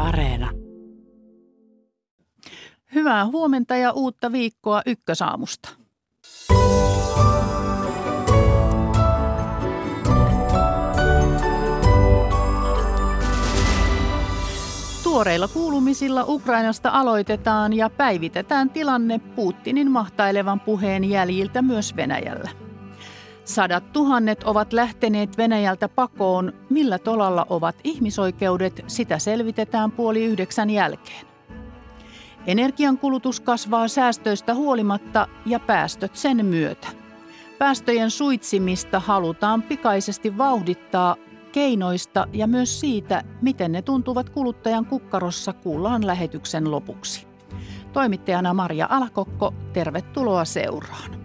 Areena. Hyvää huomenta ja uutta viikkoa Ykkösaamusta. Tuoreilla kuulumisilla Ukrainasta aloitetaan ja päivitetään tilanne Putinin mahtailevan puheen jäljiltä myös Venäjällä. 100,000 ovat lähteneet Venäjältä pakoon. Millä tolalla ovat ihmisoikeudet, sitä selvitetään 8:30 jälkeen. Energiankulutus kasvaa säästöistä huolimatta ja päästöt sen myötä. Päästöjen suitsimista halutaan pikaisesti vauhdittaa. Keinoista ja myös siitä, miten ne tuntuvat kuluttajan kukkarossa, kuullaan lähetyksen lopuksi. Toimittajana Maria Alakokko, tervetuloa seuraan.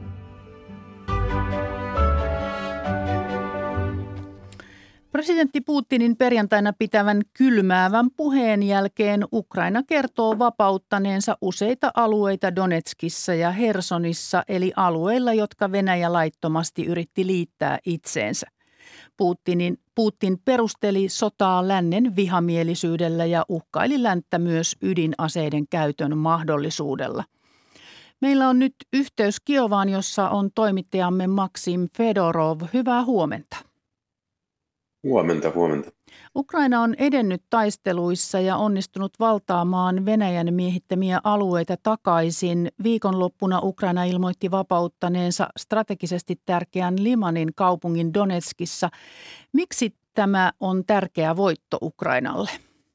Presidentti Putinin perjantaina pitävän kylmäävän puheen jälkeen Ukraina kertoo vapauttaneensa useita alueita Donetskissa ja Hersonissa, eli alueilla, jotka Venäjä laittomasti yritti liittää itseensä. Putin perusteli sotaa lännen vihamielisyydellä ja uhkaili länttä myös ydinaseiden käytön mahdollisuudella. Meillä on nyt yhteys Kiovaan, jossa on toimittajamme Maksim Fedorov. Hyvää huomenta. Huomenta. Ukraina on edennyt taisteluissa ja onnistunut valtaamaan Venäjän miehittämiä alueita takaisin. Viikonloppuna Ukraina ilmoitti vapauttaneensa strategisesti tärkeän Limanin kaupungin Donetskissa. Miksi tämä on tärkeä voitto Ukrainalle?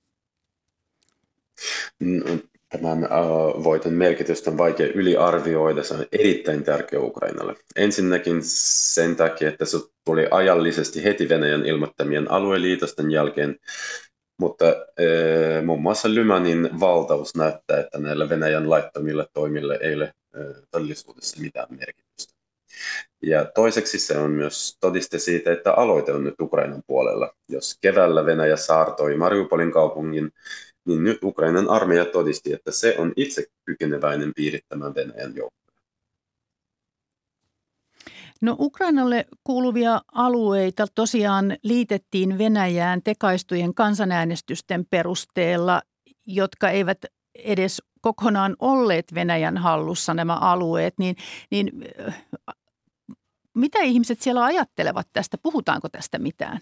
Tämän voiton merkitystä on vaikea yliarvioida. Se on erittäin tärkeä Ukrainalle. Ensinnäkin sen takia, että se tuli ajallisesti heti Venäjän ilmoittamien alueliitosten jälkeen, mutta muun muassa Limanin valtaus näyttää, että näillä Venäjän laittomilla toimilla ei ole todellisuudessa mitään merkitystä. Ja toiseksi se on myös todiste siitä, että aloite on nyt Ukrainan puolella. Jos keväällä Venäjä saartoi Mariupolin kaupungin, niin nyt Ukrainan armeija todisti, että se on itse kykeneväinen piirittämään Venäjän joukkoja. No, Ukrainalle kuuluvia alueita tosiaan liitettiin Venäjään tekaistujen kansanäänestysten perusteella, jotka eivät edes kokonaan olleet Venäjän hallussa nämä alueet. Niin mitä ihmiset siellä ajattelevat tästä? Puhutaanko tästä mitään?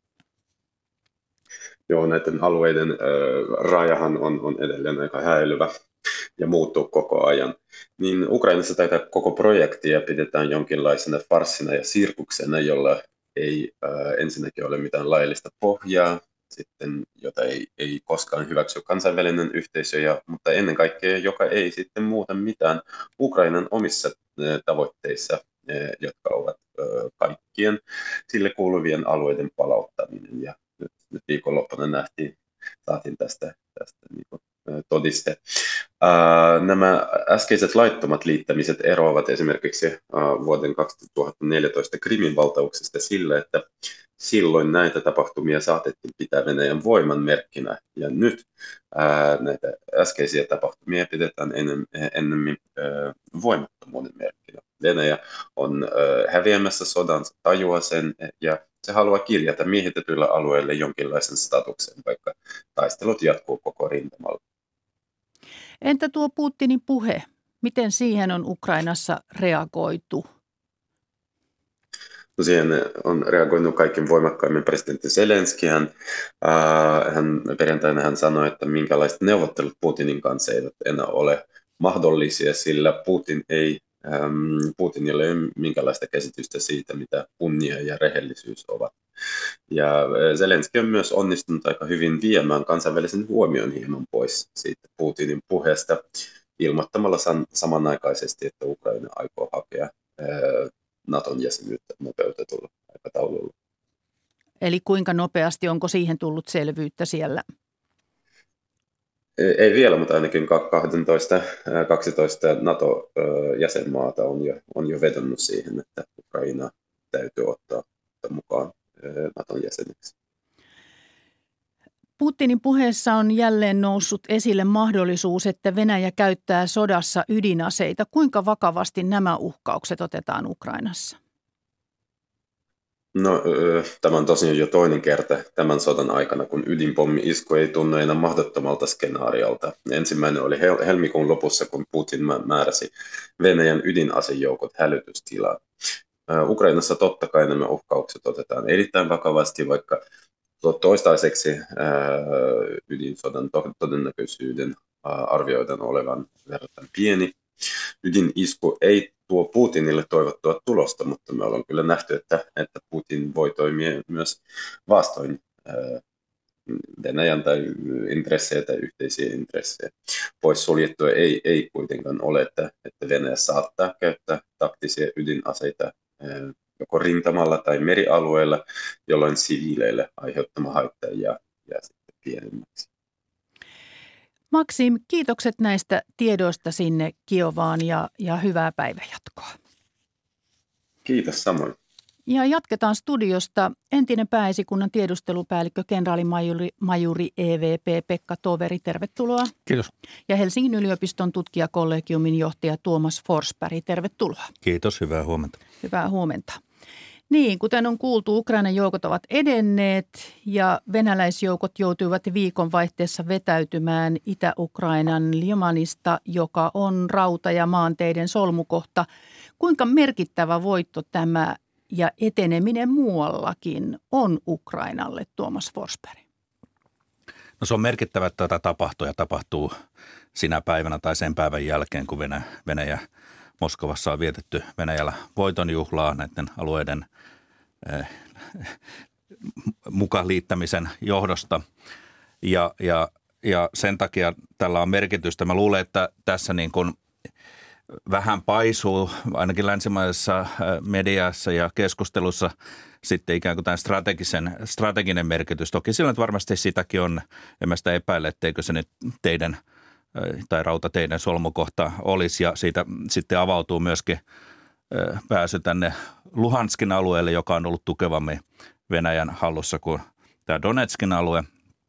Joo, näiden alueiden rajahan on edelleen aika häilyvä ja muuttuu koko ajan. Niin Ukrainassa tätä koko projektia pidetään jonkinlaisena farssina ja sirkuksena, jolla ei ensinnäkin ole mitään laillista pohjaa, sitten, jota ei koskaan hyväksy kansainvälinen yhteisö, mutta ennen kaikkea, joka ei sitten muuta mitään Ukrainan omissa tavoitteissa, jotka ovat kaikkien sille kuuluvien alueiden palauttaminen. Ja nyt viikonloppuna saatiin tästä todiste. Nämä äskeiset laittomat liittämiset eroavat esimerkiksi vuoden 2014 Krimin valtauksesta sillä, että silloin näitä tapahtumia saatettiin pitää Venäjän voiman merkkinä, ja nyt näitä äskeisiä tapahtumia pidetään ennemmin voimattomuuden merkkinä. Venäjä on häviämässä sodan, se tajuaa sen, ja se haluaa kirjata miehitetyillä alueilla jonkinlaisen statuksen, vaikka taistelut jatkuu koko rintamalla. Entä tuo Putinin puhe? Miten siihen on Ukrainassa reagoitu? No, siihen on reagoinut kaikkein voimakkaimmin presidentti Zelenski. Perjantaina hän sanoi, että minkälaiset neuvottelut Putinin kanssa eivät enää ole mahdollisia, sillä Putinilla ei ole minkälaista käsitystä siitä, mitä kunnia ja rehellisyys ovat. Ja Zelenski on myös onnistunut aika hyvin viemään kansainvälisen huomion hieman pois siitä Putinin puheesta ilmoittamalla samanaikaisesti, että Ukraina aikoo hakea Naton jäsenyyttä nopeutetulla aikataululla. Eli kuinka nopeasti, onko siihen tullut selvyyttä siellä? Ei vielä, mutta ainakin 12 NATO-jäsenmaata on jo vedonnut siihen, että Ukraina täytyy ottaa mukaan Naton jäseneksi. Putinin puheessa on jälleen noussut esille mahdollisuus, että Venäjä käyttää sodassa ydinaseita. Kuinka vakavasti nämä uhkaukset otetaan Ukrainassa? No, tämä on tosiaan jo toinen kerta tämän sodan aikana, kun ydinpommi-isku ei tunnu enää mahdottomalta skenaariolta. Ensimmäinen oli helmikuun lopussa, kun Putin määräsi Venäjän ydinasejoukot hälytystilaan. Ukrainassa totta kai nämä uhkaukset otetaan erittäin vakavasti, vaikka toistaiseksi ydinsodan todennäköisyyden arvioidaan olevan verrattuna pieni. Ydinisku ei tuo Putinille toivottua tulosta, mutta me ollaan kyllä nähty, että Putin voi toimia myös vastoin Venäjän tai intressejä tai yhteisiä intressejä. Pois suljettua ei kuitenkaan ole, että Venäjä saattaa käyttää taktisia ydinaseita joko rintamalla tai merialueella, jolloin siviileille aiheuttama haitta jää sitten pienemmäksi. Maksim, kiitokset näistä tiedoista sinne Kiovaan ja hyvää päivänjatkoa. Kiitos samoin. Ja jatketaan studiosta. Entinen pääesikunnan tiedustelupäällikkö, kenraalimajuri EVP Pekka Toveri, tervetuloa. Kiitos. Ja Helsingin yliopiston tutkijakollegiumin johtaja Tuomas Forsberg, tervetuloa. Kiitos, hyvää huomenta. Hyvää huomenta. Niin, kuten on kuultu, Ukrainan joukot ovat edenneet ja venäläisjoukot joutuivat viikonvaihteessa vetäytymään Itä-Ukrainan Limanista, joka on rauta- ja maanteiden solmukohta. Kuinka merkittävä voitto tämä ja eteneminen muuallakin on Ukrainalle, Tuomas Forsberg? No se on merkittävä, että tätä tapahtuu sinä päivänä tai sen päivän jälkeen, kun Venäjä Moskovassa on vietetty Venäjällä voitonjuhlaa näiden alueiden mukaan liittämisen johdosta. Ja sen takia tällä on merkitystä. Mä luulen, että tässä niin kuin vähän paisuu ainakin länsimaisessa mediassa ja keskustelussa sitten ikään kuin tämän strateginen merkitys. Toki sillä nyt varmasti sitäkin on, en mä sitä epäile, etteikö se nyt teidän tai rautateiden solmukohta olisi, ja siitä sitten avautuu myöskin pääsy tänne Luhanskin alueelle, joka on ollut tukevammin Venäjän hallussa kuin tämä Donetskin alue.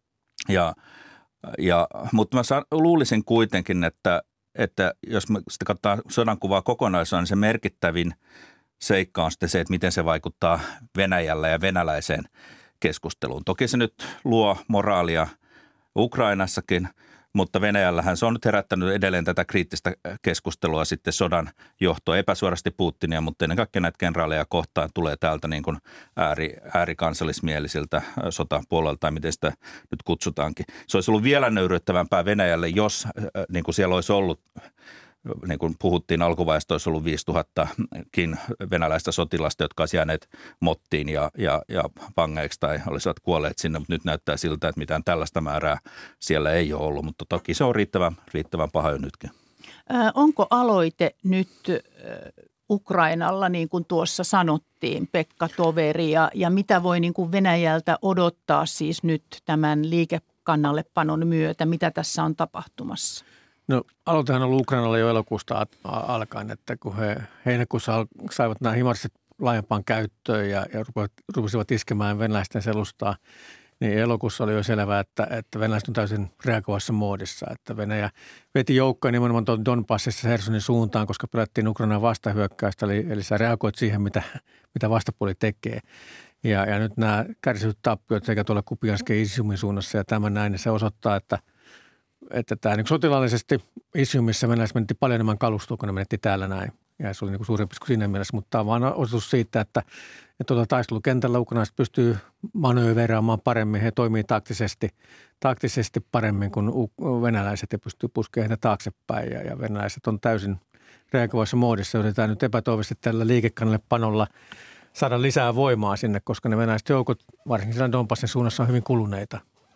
Mutta mä luulisin kuitenkin, että jos me sitten katsotaan sodankuvaa kokonaisuudessaan, niin se merkittävin seikka on sitten se, että miten se vaikuttaa Venäjällä ja venäläiseen keskusteluun. Toki se nyt luo moraalia Ukrainassakin, mutta Venäjällähän se on nyt herättänyt edelleen tätä kriittistä keskustelua sitten sodan johtoa epäsuorasti Putinia, mutta ennen kaikkea näitä kenraaleja kohtaan tulee täältä niin kuin äärikansallismielisiltä sotapuolelta, tai miten sitä nyt kutsutaankin. Se olisi ollut vielä nöyryyttävämpää Venäjälle, jos niin kuin siellä olisi ollut, niin kuin puhuttiin alkuvaiheessa, olisi ollut 5000kin venäläistä sotilasta, jotka olisivat jääneet mottiin ja pangeiksi tai olisivat kuolleet sinne, mutta nyt näyttää siltä, että mitään tällaista määrää siellä ei ole ollut, mutta toki se on riittävän paha jo nytkin. Onko aloite nyt Ukrainalla, niin kuin tuossa sanottiin, Pekka Toveri, ja mitä voi niin kuin Venäjältä odottaa siis nyt tämän liikekannallepanon myötä, mitä tässä on tapahtumassa? No aloitehan on Ukrainalla jo elokuusta alkaen, että kun he heinäkuussa saivat nämä himarsit laajempaan käyttöön ja rupesivat iskemään venäläisten selustaa, niin elokuussa oli jo selvää, että venäläiset on täysin reagoivassa moodissa. Että Venäjä veti joukkoja nimenomaan Donbassissa Hersonin suuntaan, koska pelättiin Ukrainan vastahyökkäystä, eli sä reagoit siihen, mitä vastapuoli tekee. Ja nyt nämä kärsityt tappiot sekä tuolla Kupianskin ja Iziumin suunnassa ja tämän näin, niin se osoittaa, että tämä niin sotilaallisesti Iziumissa venäläiset menetti paljon enemmän kalustua, kun ne menetti täällä näin. Ja se oli niin suurempi kuin siinä mielessä, mutta tämä on vaan osoitus siitä, että taistelukentällä ukrainalaiset pystyy manööveraamaan paremmin. He toimii taktisesti paremmin kuin venäläiset ja pystyy puskemaan heitä taaksepäin. Ja venäläiset on täysin reagoivassa moodissa. Yritetään nyt epätoivoisesti tällä liikekannallepanolla saada lisää voimaa sinne, koska ne venäläiset joukot, varsinkin siellä Donbassin suunnassa, on hyvin kuluneita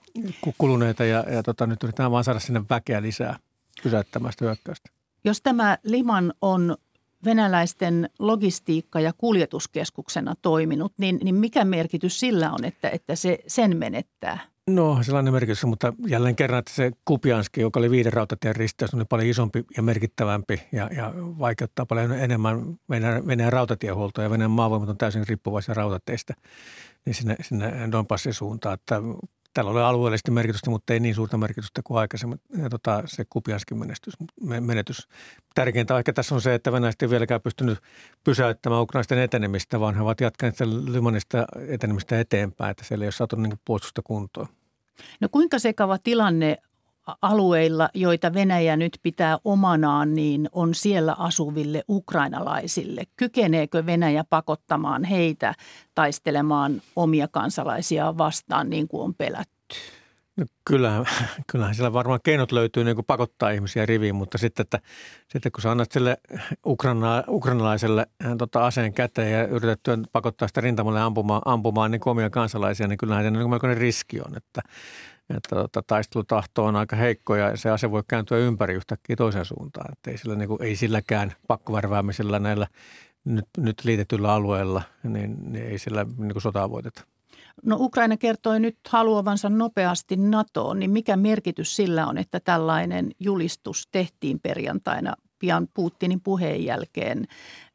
ja nyt yritetään vaan saada sinne väkeä lisää pysäyttämään sitä hyökkäystä. Jos tämä Liman on venäläisten logistiikka- ja kuljetuskeskuksena toiminut, niin mikä merkitys sillä on, että se sen menettää? No sellainen merkitys, mutta jälleen kerran, että se Kupianski, joka oli 5 rautatien risteys, oli paljon isompi ja merkittävämpi ja vaikeuttaa paljon enemmän Venäjän rautatiehuoltoa ja Venäjän maavoimat on täysin riippuvaisia rautateistä niin sinne Donbassin suuntaan, että tällä oli alueellisesti merkitystä, mutta ei niin suurta merkitystä kuin aikaisemmin se Kupianskin menetys. Tärkeintä ehkä tässä on se, että venäläiset ei vieläkään pystynyt pysäyttämään ukrainaisten etenemistä, vaan he ovat jatkaneet Lymanista etenemistä eteenpäin, että siellä ei ole saatu niin puolustusta kuntoon. No kuinka sekava tilanne alueilla, joita Venäjä nyt pitää omanaan, niin on siellä asuville ukrainalaisille? Kykeneekö Venäjä pakottamaan heitä taistelemaan omia kansalaisiaan vastaan niin kuin on pelätty? No kyllähän siellä varmaan keinot löytyy niin kuin pakottaa ihmisiä riviin, mutta sitten kun sä annat sille ukrainalaiselle aseen käteen ja yrität pakottaa sitä rintamalle ampumaan niin omia kansalaisia, niin kyllähän se niin melkoinen riski on, että taistelutahto on aika heikko ja se ase voi kääntyä ympäri yhtäkkiä toiseen suuntaan. Että ei silläkään pakkovärväämisellä näillä nyt liitetyillä alueilla, niin ei sillä niin sotaa voiteta. No Ukraina kertoi nyt haluavansa nopeasti NATOon, niin mikä merkitys sillä on, että tällainen julistus tehtiin perjantaina pian Putinin puheen jälkeen,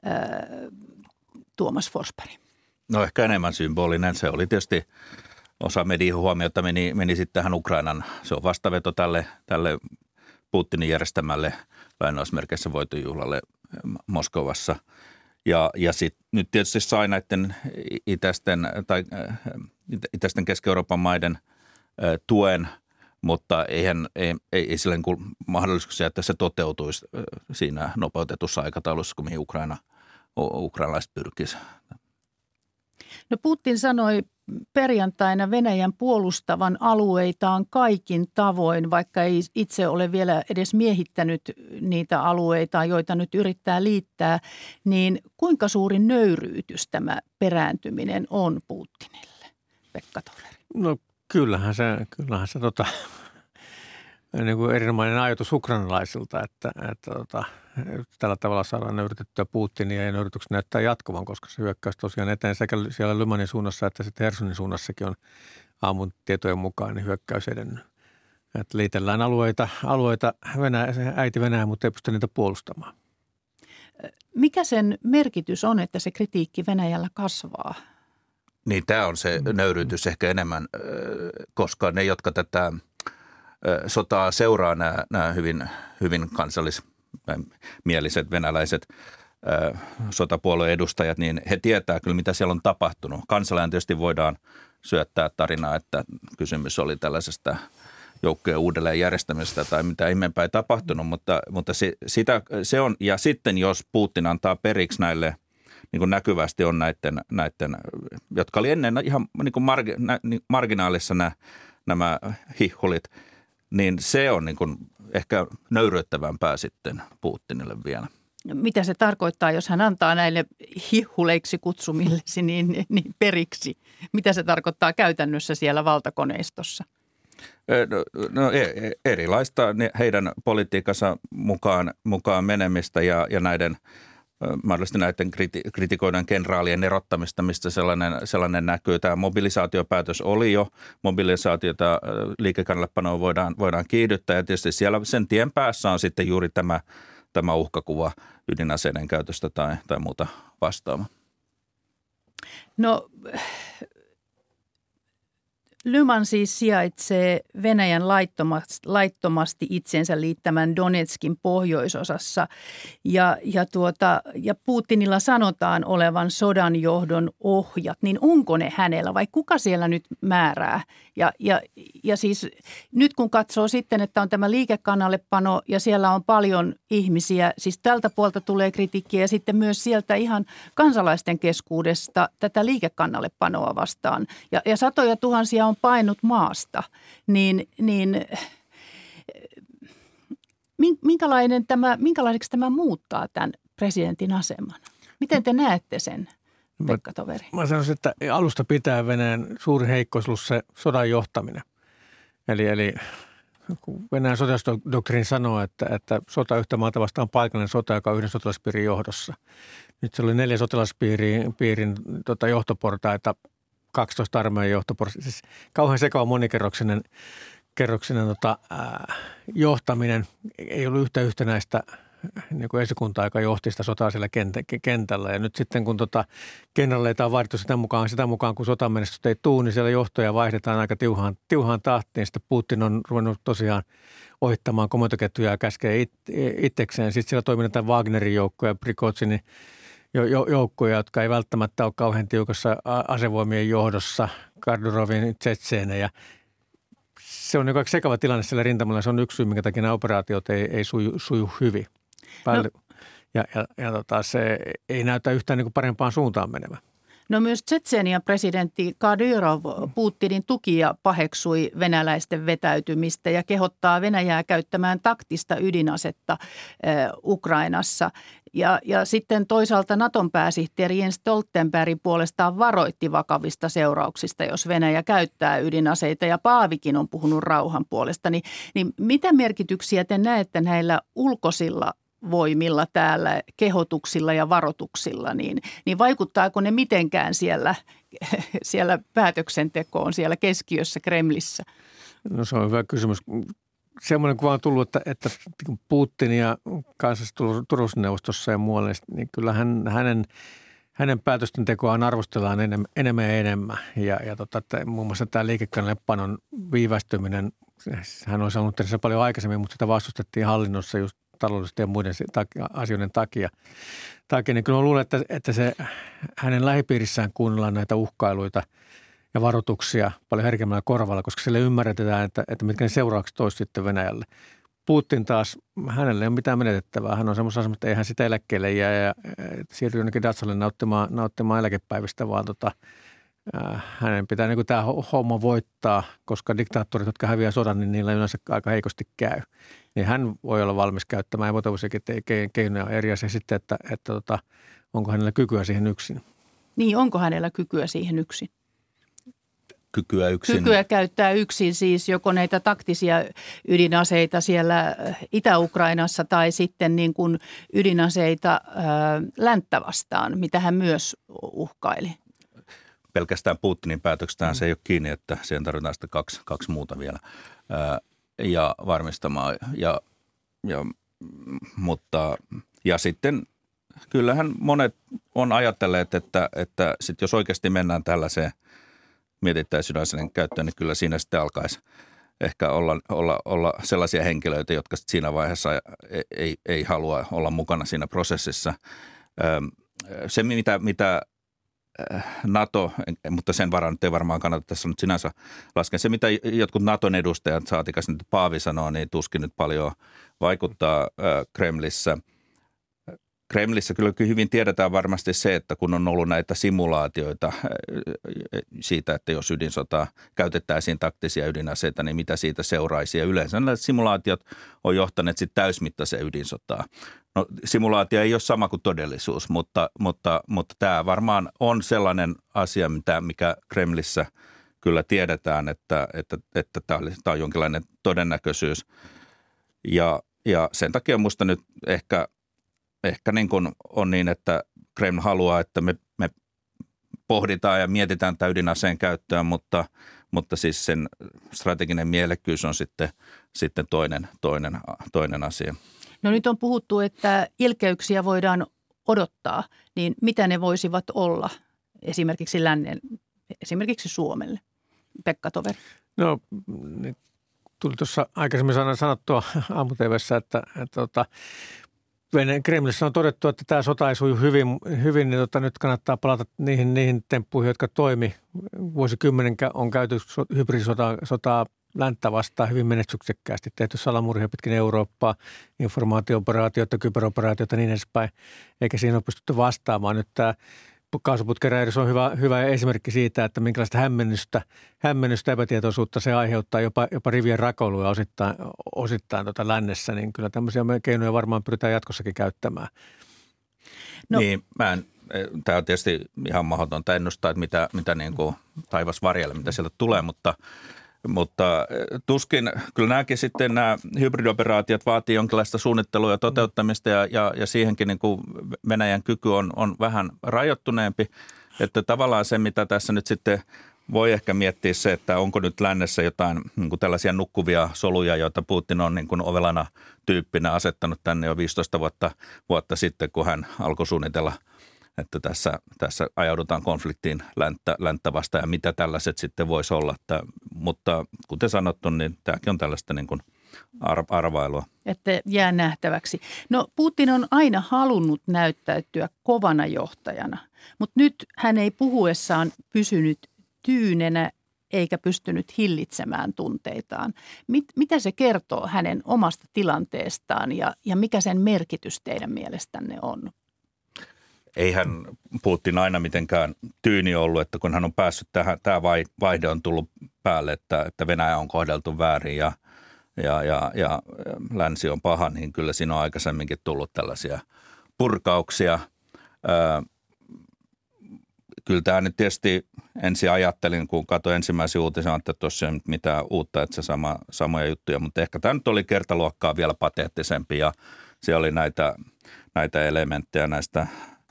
Tuomas Forsberg? No ehkä enemmän symbolinen. Se oli tietysti osa median huomiota meni sitten tähän Ukrainan. Se on vastaveto tälle Putinin järjestämälle lainausmerkeissä voitonjuhlalle Moskovassa. Ja sitten nyt tietysti sai näiden itäisten Keski-Euroopan maiden tuen, mutta ei sillä mahdollisuuksia, että se toteutuisi siinä nopeutetussa aikataulussa, kun mihin ukrainalaiset pyrkisivät. No Putin sanoi perjantaina Venäjän puolustavan alueitaan kaikin tavoin, vaikka ei itse ole vielä edes miehittänyt niitä alueita, joita nyt yrittää liittää, niin kuinka suuri nöyryytys tämä perääntyminen on Putinille, Pekka Toveri? No kyllähän se niin kuin erinomainen ajatus ukrainalaisilta, että tällä tavalla saadaan nöyrytettyä Putinia ja nöyrytykset näyttää jatkuvan, koska se hyökkäys tosiaan eteen sekä siellä Lymanin suunnassa että sitten Hersonin suunnassakin on aamun tietojen mukaan niin hyökkäys edennyt. Että liitellään alueita äiti Venäjä, mutta ei pysty niitä puolustamaan. Mikä sen merkitys on, että se kritiikki Venäjällä kasvaa? Niin tämä on se nöyrytys ehkä enemmän, koska ne, jotka tätä sotaa seuraa, nämä hyvin kansallismieliset venäläiset sotapuolueen edustajat, niin he tietää kyllä, mitä siellä on tapahtunut. Kansalainen tietysti voidaan syöttää tarinaa, että kysymys oli tällaisesta joukkojen uudelleen järjestämisestä tai mitä ihmeempää ei tapahtunut, mutta se on, ja sitten jos Putin antaa periksi näille, niin kuin näkyvästi on näiden, jotka oli ennen ihan niin kuin marginaalissa nämä hihhulit, niin se on niin kuin ehkä nöyryyttävämpää sitten Putinille vielä. Mitä se tarkoittaa, jos hän antaa näille hihhuleiksi kutsumillesi niin periksi? Mitä se tarkoittaa käytännössä siellä valtakoneistossa? No erilaista heidän politiikkansa mukaan menemistä ja näiden mahdollisesti näiden kritikoidaan kenraalien erottamista, mistä sellainen näkyy. Tämä mobilisaatiopäätös oli jo. Mobilisaatiota liikekannallepanoa voidaan kiihdyttää ja tietysti siellä sen tien päässä on sitten juuri tämä uhkakuva ydinaseiden käytöstä tai muuta vastaavaa. No Lyman siis sijaitsee Venäjän laittomasti itsensä liittämän Donetskin pohjoisosassa ja Putinilla sanotaan olevan sodan johdon ohjat, niin onko ne hänellä vai kuka siellä nyt määrää? Ja siis nyt kun katsoo sitten, että on tämä liikekannallepano ja siellä on paljon ihmisiä, siis tältä puolta tulee kritiikkiä ja sitten myös sieltä ihan kansalaisten keskuudesta tätä liikekannallepanoa vastaan ja satoja tuhansia on painut maasta, niin minkälaiseksi tämä muuttaa tämän presidentin aseman? Miten te näette sen, Pekka Toveri? Mä sanoisin, että alusta pitää Venäjän suuri heikkous ollut se sodan johtaminen. Eli kun Venäjän sotilasdoktriini sanoo, että sota yhtä maata vastaan on paikallinen sota, joka on yhden sotilaspiirin johdossa. Nyt se oli 4 sotilaspiirin johtoportaita, 12 armeijan johtoportaita. Siis kauhean sekava monikerroksinen johtaminen. Ei ollut yhtä yhtenäistä niin kuin esikuntaa, joka johti sitä sotaa siellä kentällä. Ja nyt sitten kun kenraleita on vaadittu sitä mukaan, kun sotamenestystä ei tule, niin siellä johtoja vaihdetaan aika tiuhaan tahtiin. Sitten Putin on ruvennut tosiaan ohittamaan komentoketjuja ja käskee itsekseen. Sitten siellä toimii näitä Wagnerin joukkoja, Prigozhinin joukkoja, jotka ei välttämättä ole kauhean tiukassa asevoimien johdossa, Kadyrovin tsetseenejä. Se on aika sekava tilanne siellä rintamalla. Se on yksi syy, minkä takia nämä operaatiot ei suju hyvin. Se ei näytä yhtään niin kuin parempaan suuntaan menevä. No myös Tšetšenian presidentti Kadyrov Putinin tuki ja paheksui venäläisten vetäytymistä ja kehottaa Venäjää käyttämään taktista ydinasetta Ukrainassa. Ja sitten toisaalta Naton pääsihteeri Jens Stoltenberg puolestaan varoitti vakavista seurauksista, jos Venäjä käyttää ydinaseita, ja Paavikin on puhunut rauhan puolesta. Niin mitä merkityksiä te näette näillä ulkoisilla voimilla täällä, kehotuksilla ja varoituksilla, niin vaikuttaako ne mitenkään siellä päätöksentekoon, siellä keskiössä Kremlissä? No se on hyvä kysymys. Semmoinen kuva on tullut, että Putin ja kansallisessa turvallisuusneuvostossa ja muualle, niin kyllä hänen päätösten tekoaan arvostellaan enemmän ja enemmän. Ja muun muassa tämä liikekannallepanon viivästyminen, hän olisi halunnut tehdä se paljon aikaisemmin, mutta sitä vastustettiin hallinnossa just taloudellisten ja muiden asioiden takia. Niin kyllä luulen, että se hänen lähipiirissään kuunnellaan näitä uhkailuita ja varoituksia paljon herkemmällä korvalla, koska sille ymmärretään, että mitkä ne seuraukset olisi sitten Venäjälle. Putin taas, hänelle ei ole mitään menetettävää. Hän on semmoisessa asemassa, että eihän sitä eläkkeelle jää ja siirtyy jonnekin Datsalle nauttimaan eläkepäivistä, vaan hänen pitää niin kuin tämä homma voittaa, koska diktaattorit, jotka häviää sodan, niin niillä yleensä aika heikosti käy. Niin hän voi olla valmis käyttämään epätoivoisiakin keinoja eri asia sitten, että onko hänellä kykyä siihen yksin. Niin, onko hänellä kykyä siihen yksin? Kykyä yksin. Kykyä käyttää yksin siis joko näitä taktisia ydinaseita siellä Itä-Ukrainassa tai sitten niin kuin ydinaseita länttä vastaan, mitä hän myös uhkaili. Pelkästään Putinin päätöksestä se ei ole kiinni, että siihen tarvitaan sitten kaksi muuta vielä ja varmistamaan. Ja sitten kyllähän monet on ajatelleet, että sit jos oikeasti mennään tällaiseen mietittäisiin ydinaseiden käyttöön, niin kyllä siinä sitten alkaisi ehkä olla sellaisia henkilöitä, jotka sitten siinä vaiheessa ei halua olla mukana siinä prosessissa. Se, mitä NATO, mutta sen varaan nyt ei varmaan kannata tässä nyt sinänsä laskea. Se, mitä jotkut Naton edustajat, saatikas nyt Paavi sanoo, niin tuskin nyt paljon vaikuttaa Kremlissä. Kremlissä kyllä hyvin tiedetään varmasti se, että kun on ollut näitä simulaatioita siitä, että jos ydinsotaa käytettäisiin taktisia ydinaseita, niin mitä siitä seuraisi. Ja yleensä näitä simulaatiot on johtaneet sitten täysmittaiseen ydinsotaan. No, simulaatio ei ole sama kuin todellisuus, mutta tämä varmaan on sellainen asia, mikä Kremlissä kyllä tiedetään, että tämä on jonkinlainen todennäköisyys. Ja sen takia minusta nyt ehkä niin kuin on niin, että Kreml haluaa, että me pohditaan ja mietitään tätä ydinaseen käyttöä, mutta siis sen strateginen mielekkyys on sitten toinen asia. No nyt on puhuttu, että ilkeyksiä voidaan odottaa, niin mitä ne voisivat olla esimerkiksi lännen, esimerkiksi Suomelle? Pekka Toveri. No tuli tuossa aikaisemmin sanottua aamu-tv:ssä, että Kremlissä on todettu, että tämä sota ei suju hyvin niin nyt kannattaa palata niihin temppuihin, jotka toimi. Vuosikymmenen on käyty hybridisotaa länttä vastaan hyvin menestyksekkäästi. Tehty salamurhia pitkin Eurooppaa, informaatio-operaatioita, kyberoperaatioita ja niin edespäin. Eikä siinä ole pystytty vastaamaan. Nyt tämä kaasuputkeräjähdys on hyvä esimerkki siitä, että minkälaista hämmennystä epätietoisuutta se aiheuttaa, jopa rivien rakoilua osittain lännessä, niin kyllä tämmöisiä keinoja varmaan pyritään jatkossakin käyttämään. No. Niin, tämä on tietysti ihan mahdotonta ennustaa, että mitä niin kuin taivas varjelle, mitä sieltä tulee, mutta tuskin kyllä nämä hybridioperaatiot vaatii jonkinlaista suunnittelua ja toteuttamista ja siihenkin niin kuin Venäjän kyky on vähän rajoittuneempi, että tavallaan se, mitä tässä nyt sitten voi ehkä miettiä se, että onko nyt lännessä jotain niin kuin tällaisia nukkuvia soluja, joita Putin on niin kuin ovelana tyyppinä asettanut tänne jo 15 vuotta sitten, kun hän alkoi suunnitella, että tässä ajaudutaan konfliktiin länttä vastaan ja mitä tällaiset sitten voisi olla. Mutta kuten sanottu, niin tämäkin on tällaista niin kuin arvailua. Että jää nähtäväksi. No Putin on aina halunnut näyttäytyä kovana johtajana, mutta nyt hän ei puhuessaan pysynyt tyynenä eikä pystynyt hillitsemään tunteitaan. Mitä se kertoo hänen omasta tilanteestaan ja mikä sen merkitys teidän mielestänne on? Eihän Putin aina mitenkään tyyni ollut, että kun hän on päässyt tähän, tämä vaihde on tullut päälle, että Venäjä on kohdeltu väärin ja länsi on paha, niin kyllä siinä on aikaisemminkin tullut tällaisia purkauksia. Kyllä tämä nyt tietysti ensin ajattelin, kun katsoin ensimmäisiä uutisia, että tuossa ei ole mitään uutta, että se samoja juttuja, mutta ehkä tämä nyt oli kertaluokkaa vielä pateettisempi ja siellä oli näitä elementtejä näistä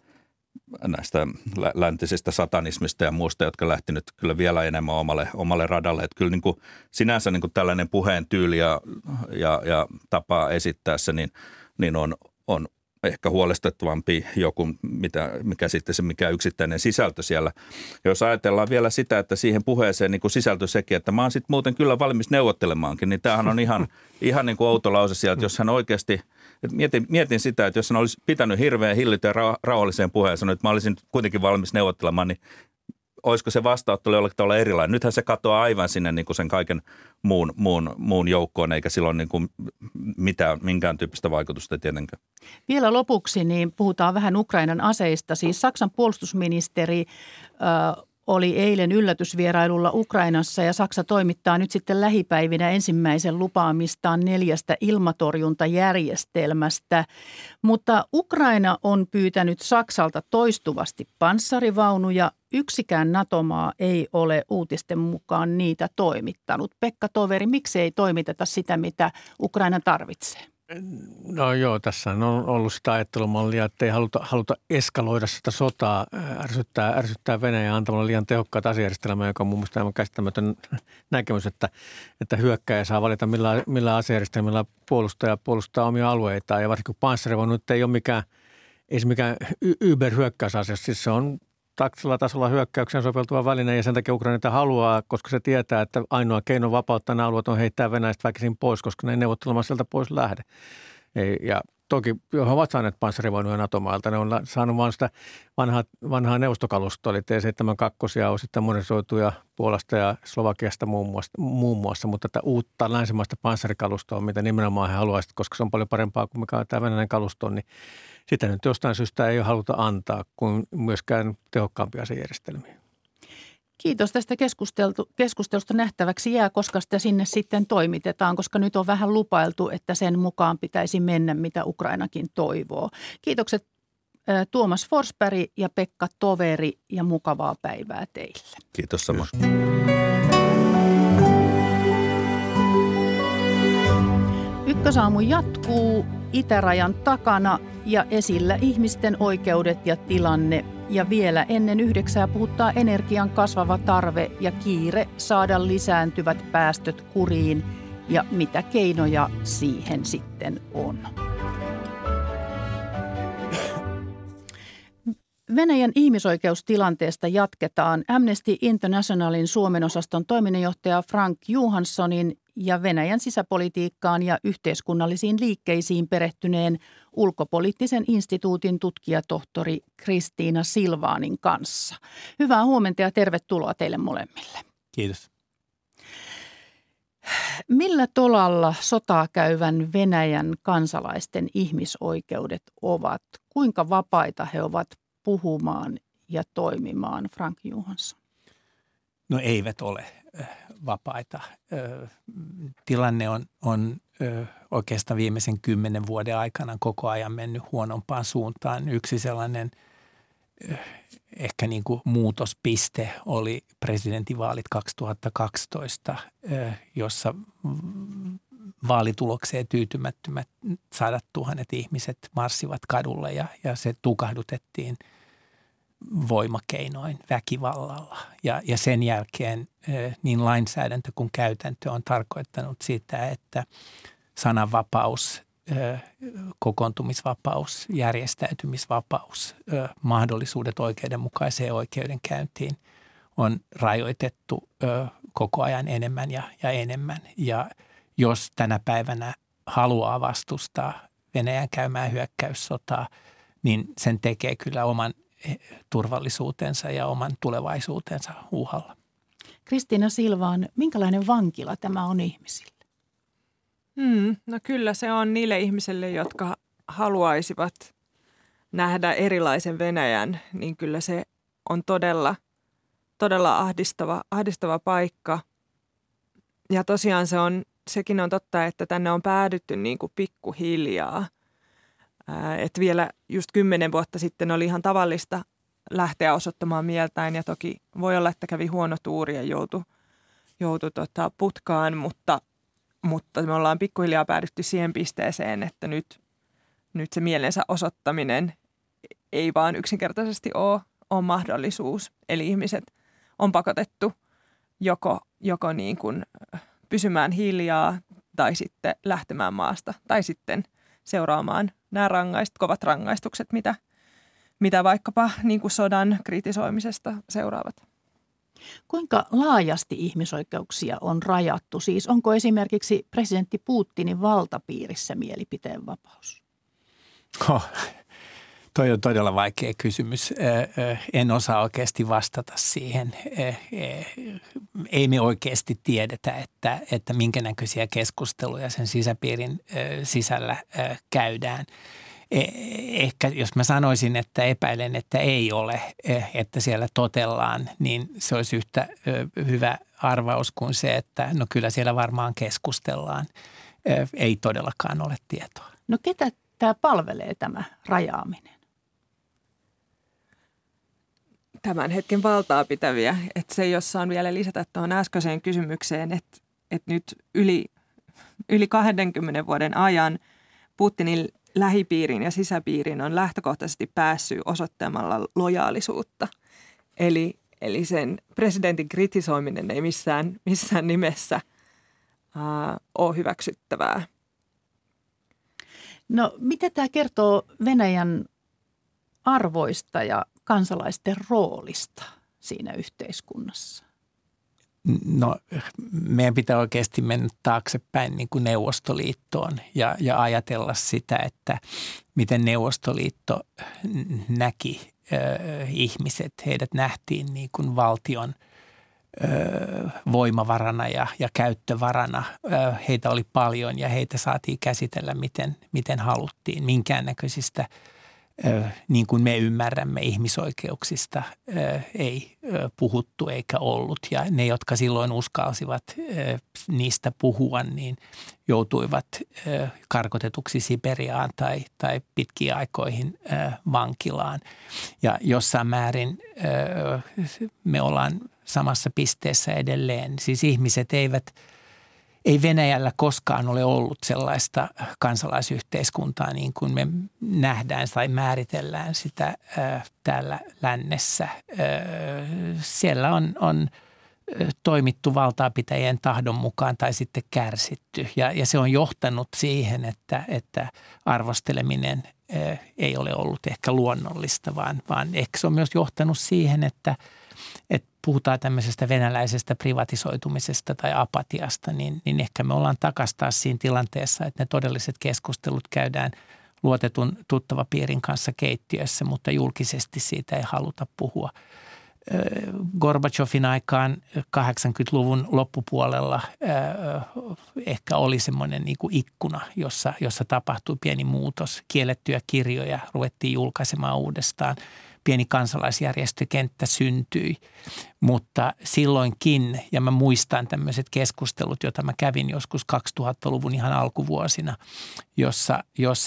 läntisistä satanismista ja muusta, jotka lähti nyt kyllä vielä enemmän omalle radalle. Että kyllä niin kuin sinänsä niin kuin tällainen puheen tyyli ja tapa esittää se, niin on ehkä huolestuttavampi joku, mikä sitten se mikä yksittäinen sisältö siellä. Ja jos ajatellaan vielä sitä, että siihen puheeseen niin kuin sisältö sekin, että mä oon sitten muuten kyllä valmis neuvottelemaankin, niin tämähän on ihan niin kuin outo lause siellä, että jos hän oikeasti, mietin sitä, että jos hän olisi pitänyt hirveän hillitön ja rauhalliseen puheen ja sanoi, että mä olisin kuitenkin valmis neuvottelemaan, niin olisiko se vastaanottelu jollakin tavalla erilainen? Nythän se katoaa aivan sinne niin kuin sen kaiken muun joukkoon, eikä silloin niin kuin minkään tyyppistä vaikutusta tietenkään. Vielä lopuksi niin puhutaan vähän Ukrainan aseista. Siis Saksan puolustusministeri oli eilen yllätysvierailulla Ukrainassa ja Saksa toimittaa nyt sitten lähipäivinä ensimmäisen lupaamistaan 4 ilmatorjuntajärjestelmästä. Mutta Ukraina on pyytänyt Saksalta toistuvasti panssarivaunuja. Yksikään NATO-maa ei ole uutisten mukaan niitä toimittanut. Pekka Toveri, miksi ei toimiteta sitä, mitä Ukraina tarvitsee? No joo, tässä on ollut sitä ajattelumallia, että ei haluta eskaloida sitä sotaa, ärsyttää Venäjää antamalla liian tehokkaita asejärjestelmää, joka on mun mielestä aivan käsittämätön näkemys, että hyökkääjä saa valita millä asejärjestelmillä puolustaa omia alueitaan. Ja varsinkin panssarivaunu nyt ei ole mikään Uber-hyökkäysase, siis se on taktisella tasolla hyökkäyksen soveltuva väline ja sen takia Ukraina haluaa, koska se tietää, että ainoa keino vapauttaa nämä alueet on heittää Venäjästä väkisin pois, koska ne ei neuvottelemaan sieltä pois lähde. Ja toki he ovat saaneet panssarivaunuja NATO-maalta. Ne on saanut vain sitä vanhaa neuvostokalustoa, eli T-72 on sitten modernisoituja Puolasta ja Slovakiasta muun muassa, mutta tätä uutta länsimaista panssarikalustoa, mitä nimenomaan he haluaisivat, koska se on paljon parempaa kuin mikä on tämä venäläinen kalusto, niin sitä nyt jostain syystä ei haluta antaa kuin myöskään tehokkaampia asejärjestelmiä. Kiitos tästä keskustelusta. Nähtäväksi jää, koska sitä sinne sitten toimitetaan, koska nyt on vähän lupailtu, että sen mukaan pitäisi mennä, mitä Ukrainakin toivoo. Kiitokset Tuomas Forsberg ja Pekka Toveri ja mukavaa päivää teille. Kiitos samoin. Ykkösaamu jatkuu itärajan takana ja esillä ihmisten oikeudet ja tilanne. Ja vielä ennen 9 puhuttaa energian kasvava tarve ja kiire saada lisääntyvät päästöt kuriin ja mitä keinoja siihen sitten on. Venäjän ihmisoikeustilanteesta jatketaan. Amnesty Internationalin Suomen osaston toiminnanjohtaja Frank Johanssonin ja Venäjän sisäpolitiikkaan ja yhteiskunnallisiin liikkeisiin perehtyneen ulkopoliittisen instituutin tutkijatohtori Kristiina Silvanin kanssa. Hyvää huomenta ja tervetuloa teille molemmille. Kiitos. Millä tolalla sotaa käyvän Venäjän kansalaisten ihmisoikeudet ovat? Kuinka vapaita he ovat puhumaan ja toimimaan, Frank Johansson? No eivät ole vapaita. Tilanne on oikeastaan viimeisen 10 vuoden aikana koko ajan mennyt huonompaan suuntaan. Yksi sellainen ehkä niin kuin muutospiste oli presidentinvaalit 2012, jossa vaalitulokseen tyytymättömät 100 000 ihmiset marssivat kadulle ja se tukahdutettiin voimakeinoin, väkivallalla. Ja sen jälkeen niin lainsäädäntö kuin käytäntö on tarkoittanut sitä, että sananvapaus, kokoontumisvapaus, järjestäytymisvapaus, mahdollisuudet oikeudenmukaiseen oikeudenkäyntiin on rajoitettu koko ajan enemmän ja enemmän. Ja jos tänä päivänä haluaa vastustaa Venäjän käymää hyökkäyssotaa, niin sen tekee kyllä oman turvallisuutensa ja oman tulevaisuutensa uhalla. Kristiina Silvaan, minkälainen vankila tämä on ihmisille? No kyllä se on niille ihmisille, jotka haluaisivat nähdä erilaisen Venäjän, niin kyllä se on todella ahdistava paikka. Ja tosiaan sekin on totta, että tänne on päädytty niin kuin pikkuhiljaa. Että vielä just 10 vuotta sitten oli ihan tavallista lähteä osoittamaan mieltään ja toki voi olla, että kävi huono tuuri ja joutui putkaan, mutta me ollaan pikkuhiljaa päädytty siihen pisteeseen, että nyt se mielensä osoittaminen ei vaan yksinkertaisesti ole mahdollisuus. Eli ihmiset on pakotettu joko niin kuin pysymään hiljaa tai sitten lähtemään maasta tai sitten seuraamaan nämä kovat rangaistukset, mitä vaikkapa niin kuin sodan kritisoimisesta seuraavat. Kuinka laajasti ihmisoikeuksia on rajattu? Siis onko esimerkiksi presidentti Putinin valtapiirissä mielipiteenvapaus? Toi on todella vaikea kysymys. En osaa oikeasti vastata siihen. Ei me oikeasti tiedetä, että minkä näköisiä keskusteluja sen sisäpiirin sisällä käydään. Ehkä jos mä sanoisin, että epäilen, että ei ole, että siellä totellaan, niin se olisi yhtä hyvä arvaus kuin se, että no kyllä siellä varmaan keskustellaan. Ei todellakaan ole tietoa. No ketä tämä palvelee tämä rajaaminen? Tämän hetken valtaa pitäviä. Että se, jos saan vielä lisätä tuohon äskeiseen kysymykseen, että nyt yli 20 vuoden ajan Putinin lähipiirin ja sisäpiirin on lähtökohtaisesti päässyt osoittamalla lojaalisuutta. Eli sen presidentin kritisoiminen ei missään nimessä ole hyväksyttävää. No mitä tämä kertoo Venäjän arvoista ja kansalaisten roolista siinä yhteiskunnassa? No meidän pitää oikeasti mennä taaksepäin niin kuin Neuvostoliittoon ja ajatella sitä, että miten Neuvostoliitto näki ihmiset. Heidät nähtiin niin kuin valtion voimavarana ja käyttövarana. Heitä oli paljon ja heitä saatiin käsitellä miten haluttiin. Minkäännäköisistä niin kuin me ymmärrämme ihmisoikeuksista ei puhuttu eikä ollut. Ja ne, jotka silloin uskalsivat niistä puhua, niin joutuivat karkotetuksi Siperiaan tai pitkiin aikoihin vankilaan. Ja jossain määrin me ollaan samassa pisteessä edelleen. Siis ihmiset ei Venäjällä koskaan ole ollut sellaista kansalaisyhteiskuntaa niin kuin me nähdään tai määritellään sitä täällä lännessä. Siellä on toimittu valtaapitäjien tahdon mukaan tai sitten kärsitty ja se on johtanut siihen, että arvosteleminen ei ole ollut ehkä luonnollista, vaan ehkä se on myös johtanut siihen, että puhutaan tämmöisestä venäläisestä privatisoitumisesta tai apatiasta, niin ehkä me ollaan takaisin taas siinä tilanteessa, että ne todelliset keskustelut käydään luotetun tuttavapiirin kanssa keittiössä, mutta julkisesti siitä ei haluta puhua. Gorbachevin aikaan 80-luvun loppupuolella ehkä oli semmoinen niin kuin ikkuna, jossa tapahtui pieni muutos. Kiellettyjä kirjoja ruvettiin julkaisemaan uudestaan. Pieni kansalaisjärjestökenttä syntyi, mutta silloinkin, ja mä muistan tämmöiset keskustelut, joita mä kävin joskus 2000-luvun ihan alkuvuosina, jossa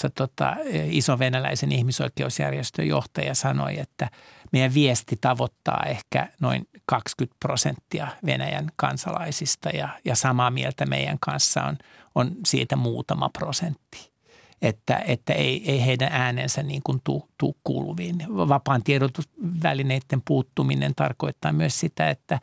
iso venäläisen ihmisoikeusjärjestön johtaja sanoi, että meidän viesti tavoittaa ehkä noin 20% Venäjän kansalaisista ja samaa mieltä meidän kanssa on siitä muutama prosentti. että ei heidän äänensä niin kuin tuu kuuluviin. Vapaan tiedotusvälineiden puuttuminen tarkoittaa myös sitä, että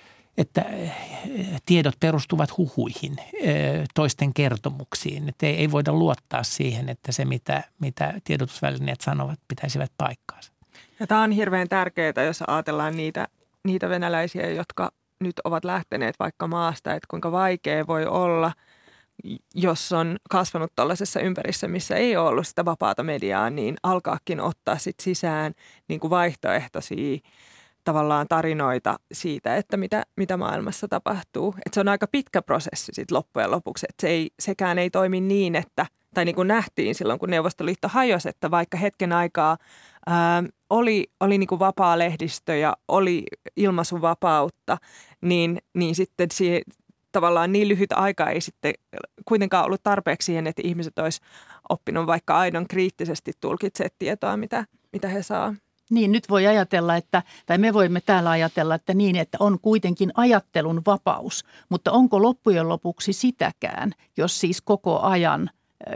tiedot perustuvat huhuihin, toisten kertomuksiin. Että ei voida luottaa siihen, että se mitä tiedotusvälineet sanovat pitäisivät paikkaansa. Ja tämä on hirveän tärkeää, jos ajatellaan niitä venäläisiä, jotka nyt ovat lähteneet vaikka maasta, että kuinka vaikea voi olla, jos on kasvanut tällaisessa ympäristössä, missä ei ole ollut sitä vapaata mediaa, niin alkaakin ottaa sit sisään niin kuin vaihtoehtoisia tavallaan tarinoita siitä, että mitä maailmassa tapahtuu. Että se on aika pitkä prosessi sit loppujen lopuksi, että sekään ei toimi niin, että, tai niin kuin nähtiin silloin, kun Neuvostoliitto hajosi, että vaikka hetken aikaa oli niin kuin vapaa lehdistö ja oli ilmaisuvapautta, niin sitten tavallaan niin lyhyt aika ei sitten kuitenkaan ollut tarpeeksi siihen, että ihmiset olisi oppinut vaikka aidon kriittisesti tulkitsemaan tietoa, mitä he saa. Niin, nyt voi ajatella, tai me voimme täällä ajatella, että niin, että on kuitenkin ajattelun vapaus, mutta onko loppujen lopuksi sitäkään, jos siis koko ajan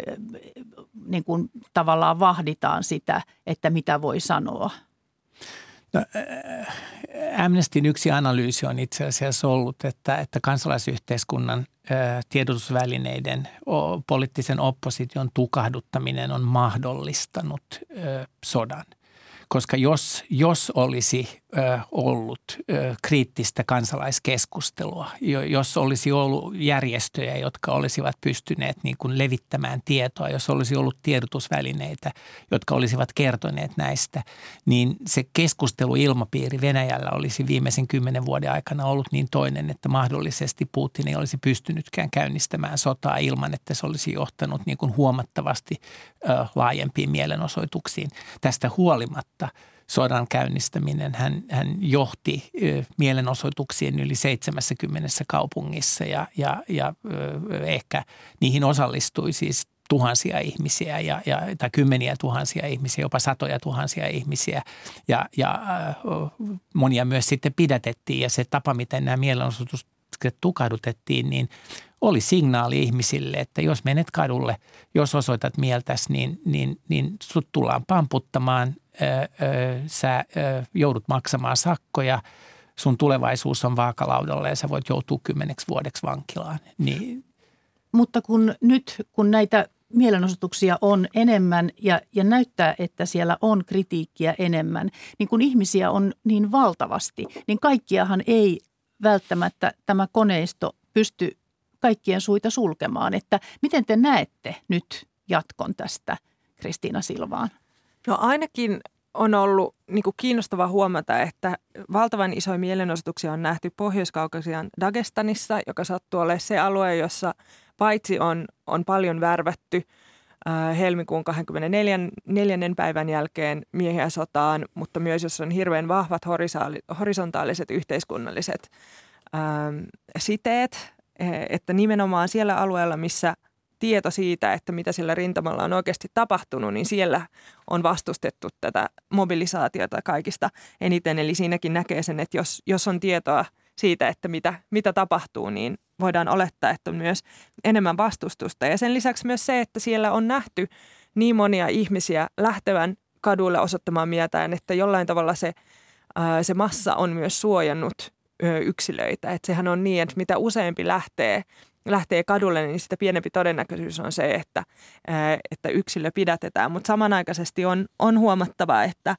niin kuin tavallaan vahditaan sitä, että mitä voi sanoa? No, Amnestyn yksi analyysi on itse asiassa ollut, että kansalaisyhteiskunnan tiedotusvälineiden poliittisen opposition tukahduttaminen on mahdollistanut sodan. Koska jos olisi ollut kriittistä kansalaiskeskustelua, jos olisi ollut järjestöjä, jotka olisivat pystyneet niin kuin levittämään tietoa, jos olisi ollut tiedotusvälineitä, jotka olisivat kertoneet näistä, niin se keskusteluilmapiiri Venäjällä olisi viimeisen 10 vuoden aikana ollut niin toinen, että mahdollisesti Putin ei olisi pystynytkään käynnistämään sotaa ilman, että se olisi johtanut niin kuin huomattavasti laajempiin mielenosoituksiin. Tästä huolimatta sodan käynnistäminen, hän johti mielenosoituksien yli 70 kaupungissa ja ehkä niihin osallistui siis tuhansia ihmisiä tai kymmeniä tuhansia ihmisiä, jopa satoja tuhansia ihmisiä ja monia myös sitten pidätettiin ja se tapa, miten nämä mielenosoitukset tukahdutettiin, niin oli signaali ihmisille, että jos menet kadulle, jos osoitat mieltäsi, niin sut tullaan pamputtamaan, sä joudut maksamaan sakkoja, sun tulevaisuus on vaakalaudalla ja sä voit joutua 10 vuodeksi vankilaan. Niin. Mutta kun näitä mielenosoituksia on enemmän ja näyttää, että siellä on kritiikkiä enemmän, niin kun ihmisiä on niin valtavasti, niin kaikkiahan ei välttämättä tämä koneisto pysty kaikkien suita sulkemaan. Että miten te näette nyt jatkon tästä, Kristiina Silvaan? No ainakin on ollut niin kuin kiinnostavaa huomata, että valtavan isoja mielenosoituksia on nähty Pohjois-Kaukasian Dagestanissa, joka sattuu olemaan se alue, jossa paitsi on paljon värvätty helmikuun 24. päivän jälkeen miehiä sotaan, mutta myös jos on hirveän vahvat horisontaaliset yhteiskunnalliset siteet, että nimenomaan siellä alueella, missä tieto siitä, että mitä sillä rintamalla on oikeasti tapahtunut, niin siellä on vastustettu tätä mobilisaatiota kaikista eniten. Eli siinäkin näkee sen, että jos on tietoa siitä, että mitä tapahtuu, niin voidaan olettaa, että on myös enemmän vastustusta. Ja sen lisäksi myös se, että siellä on nähty niin monia ihmisiä lähtevän kaduille osoittamaan mieltään, että jollain tavalla se massa on myös suojannut yksilöitä. Että sehän on niin, että mitä useampi lähtee kadulle, niin sitä pienempi todennäköisyys on se, että yksilö pidätetään. Mutta samanaikaisesti on huomattava, että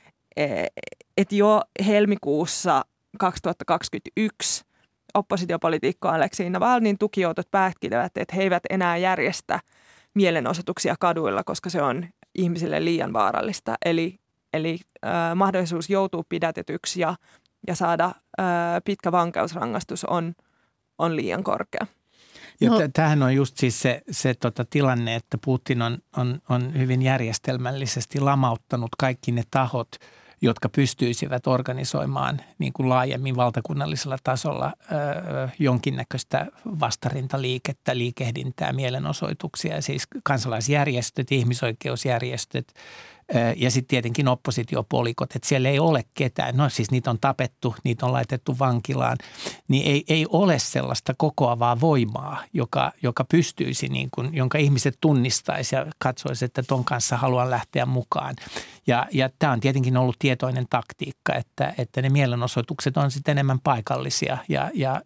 jo helmikuussa 2021 oppositiopoliitikko Aleksei Navalnin tukijoutot päättivät, että he eivät enää järjestä mielenosoituksia kaduilla, koska se on ihmisille liian vaarallista. Eli mahdollisuus joutua pidätetyksi ja saada pitkä vankeusrangaistus on liian korkea. Ja tämähän on just siis se tilanne, että Putin on hyvin järjestelmällisesti lamauttanut kaikki ne tahot, jotka pystyisivät organisoimaan niin kuin laajemmin valtakunnallisella tasolla jonkinnäköistä vastarintaliikettä, liikehdintää, mielenosoituksia. Siis kansalaisjärjestöt, ihmisoikeusjärjestöt, Ja sitten tietenkin oppositiopolikot, että siellä ei ole ketään. No siis niitä on tapettu, niitä on laitettu vankilaan. Niin ei ole sellaista kokoavaa voimaa, joka pystyisi, niin kuin, jonka ihmiset tunnistaisi ja katsoisi, että ton kanssa haluan lähteä mukaan. Ja tämä on tietenkin ollut tietoinen taktiikka, että ne mielenosoitukset on sitten enemmän paikallisia ja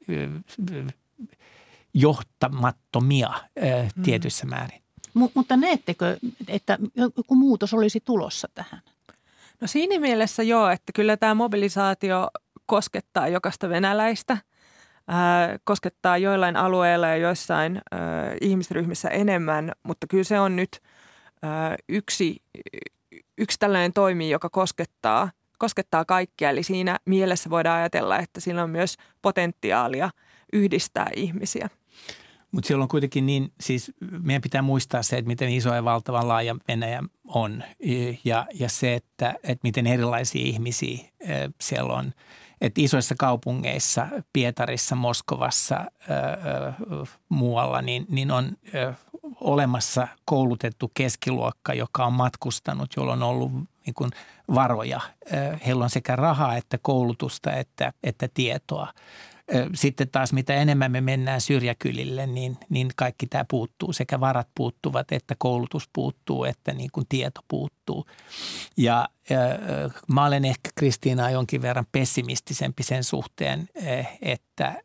johtamattomia tietyissä määrin. Mutta näettekö, että joku muutos olisi tulossa tähän? No siinä mielessä joo, että kyllä tämä mobilisaatio koskettaa jokaista venäläistä, koskettaa joillain alueilla ja joissain ihmisryhmissä enemmän, mutta kyllä se on nyt yksi tällainen toimi, joka koskettaa kaikkia. Eli siinä mielessä voidaan ajatella, että sillä on myös potentiaalia yhdistää ihmisiä. Mutta siellä on kuitenkin niin, siis meidän pitää muistaa se, että miten iso ja valtavan laaja Venäjä on ja se, että miten erilaisia ihmisiä siellä on. Että isoissa kaupungeissa, Pietarissa, Moskovassa, muualla, niin on olemassa koulutettu keskiluokka, joka on matkustanut, jolla on ollut niin kuin varoja. Heillä on sekä rahaa että koulutusta että tietoa. Sitten taas mitä enemmän me mennään syrjäkylille, niin kaikki tämä puuttuu. Sekä varat puuttuvat, että koulutus puuttuu, että niin kuin tieto puuttuu. Ja mä olen ehkä Kristiinaa jonkin verran pessimistisempi sen suhteen, että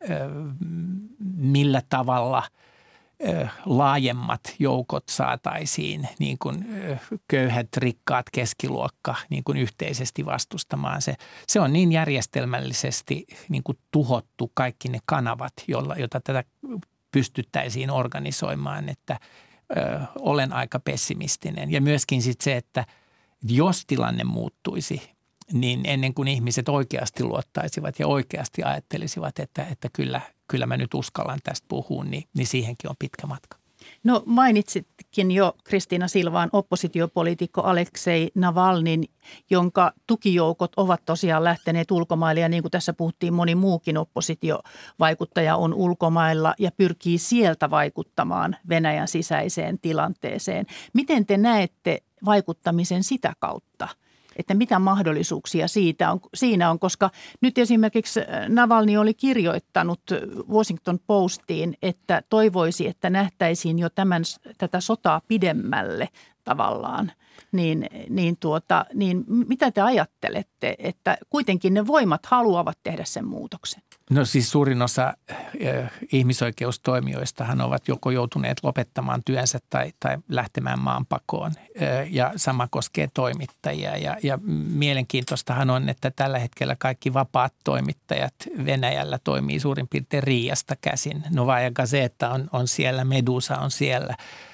millä tavalla laajemmat joukot saataisiin niin kuin köyhät, rikkaat, keskiluokka niin kuin yhteisesti vastustamaan. Se on niin järjestelmällisesti niin kuin tuhottu kaikki ne kanavat, jota tätä pystyttäisiin organisoimaan, että olen aika pessimistinen. Ja myöskin sitten se, että jos tilanne muuttuisi, niin ennen kuin ihmiset oikeasti luottaisivat ja oikeasti ajattelisivat, että kyllä mä nyt uskallan tästä puhua, niin siihenkin on pitkä matka. No mainitsitkin jo Kristiina Silvaan oppositiopoliitikko Aleksei Navalnin, jonka tukijoukot ovat tosiaan lähteneet ulkomaille. Ja niin kuin tässä puhuttiin, moni muukin oppositiovaikuttaja on ulkomailla ja pyrkii sieltä vaikuttamaan Venäjän sisäiseen tilanteeseen. Miten te näette vaikuttamisen sitä kautta? Että mitä mahdollisuuksia siinä on, koska nyt esimerkiksi Navalny oli kirjoittanut Washington Postiin, että toivoisi, että nähtäisiin jo tätä sotaa pidemmälle tavallaan. Niin mitä te ajattelette, että kuitenkin ne voimat haluavat tehdä sen muutoksen? No siis suurin osa ihmisoikeustoimijoistahan ovat joko joutuneet lopettamaan työnsä tai lähtemään maanpakoon ja sama koskee toimittajia. Ja mielenkiintoistahan on, että tällä hetkellä kaikki vapaat toimittajat Venäjällä toimii suurin piirtein Riiasta käsin. Novaja Gazeta on siellä, Medusa on siellä.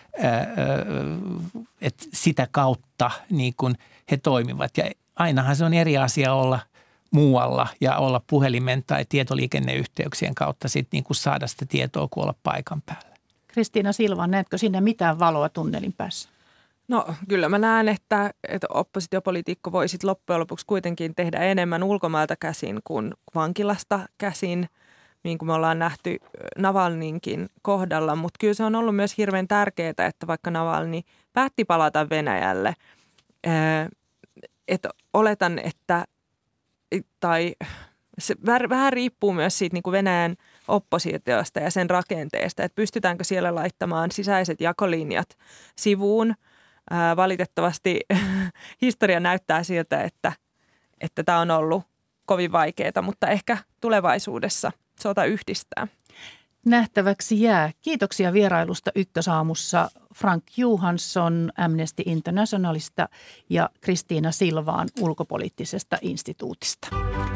Että sitä kautta niin kun he toimivat ja ainahan se on eri asia olla muualla ja olla puhelimen tai tietoliikenneyhteyksien kautta sitten niin kuin saada sitä tietoa, kun olla paikan päällä. Kristiina Silva, näetkö sinä mitään valoa tunnelin päässä? No kyllä mä näen, että oppositiopoliitikko voi sitten loppujen lopuksi kuitenkin tehdä enemmän ulkomailta käsin kuin vankilasta käsin, niin kuin me ollaan nähty Navalninkin kohdalla. Mutta kyllä se on ollut myös hirveän tärkeää, että vaikka Navalny päätti palata Venäjälle, että oletan, että tai se vähän riippuu myös siitä niin kuin Venäjän oppositiosta ja sen rakenteesta, että pystytäänkö siellä laittamaan sisäiset jakolinjat sivuun. Valitettavasti historia näyttää siltä, että tämä on ollut kovin vaikeaa, mutta ehkä tulevaisuudessa sota yhdistää. Nähtäväksi jää. Kiitoksia vierailusta Ykkösaamussa Frank Johansson Amnesty Internationalista ja Kristiina Silvaan ulkopoliittisesta instituutista.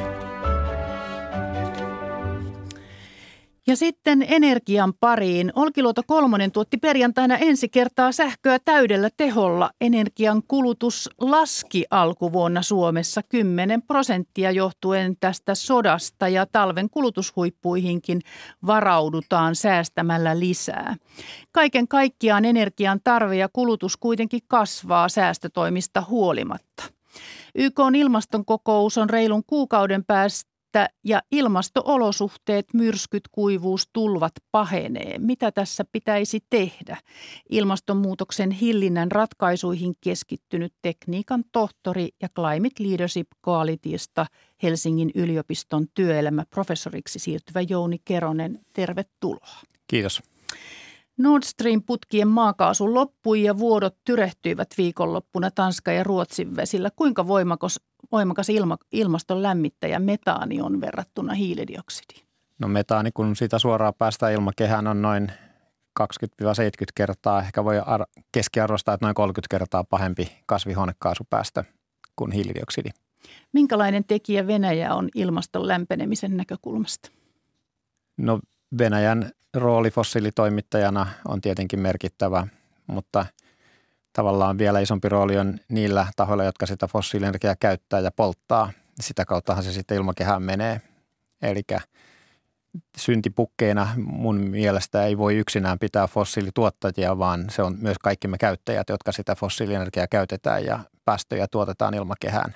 Ja sitten energian pariin. Olkiluoto 3 tuotti perjantaina ensi kertaa sähköä täydellä teholla. Energian kulutus laski alkuvuonna Suomessa 10% johtuen tästä sodasta ja talven kulutushuippuihinkin varaudutaan säästämällä lisää. Kaiken kaikkiaan energian tarve ja kulutus kuitenkin kasvaa säästötoimista huolimatta. YK:n ilmastonkokous on reilun kuukauden päästä vettä ja ilmasto-olosuhteet, myrskyt, kuivuus, tulvat pahenee. Mitä tässä pitäisi tehdä? Ilmastonmuutoksen hillinnän ratkaisuihin keskittynyt tekniikan tohtori ja Climate Leadership Coalitionsta Helsingin yliopiston työelämäprofessoriksi siirtyvä Jouni Keronen, tervetuloa. Kiitos. Nord Stream-putkien maakaasu loppui ja vuodot tyrehtyivät viikonloppuna Tanskan ja Ruotsin vesillä. Kuinka voimakas ilmaston lämmittäjä metaani on verrattuna hiilidioksidiin? No metaani, kun sitä suoraan päästään ilmakehään, on noin 20-70 kertaa. Ehkä voi keskiarvostaa, että noin 30 kertaa pahempi kasvihuonekaasupäästö kuin hiilidioksidi. Minkälainen tekijä Venäjä on ilmaston lämpenemisen näkökulmasta? No Venäjän rooli fossiilitoimittajana on tietenkin merkittävä, mutta tavallaan vielä isompi rooli on niillä tahoilla, jotka sitä fossiilienergiaa käyttää ja polttaa. Sitä kauttahan se sitten ilmakehään menee. Eli syntipukkeina mun mielestä ei voi yksinään pitää fossiilituottajia, vaan se on myös kaikki me käyttäjät, jotka sitä fossiilienergiaa käytetään ja päästöjä tuotetaan ilmakehään.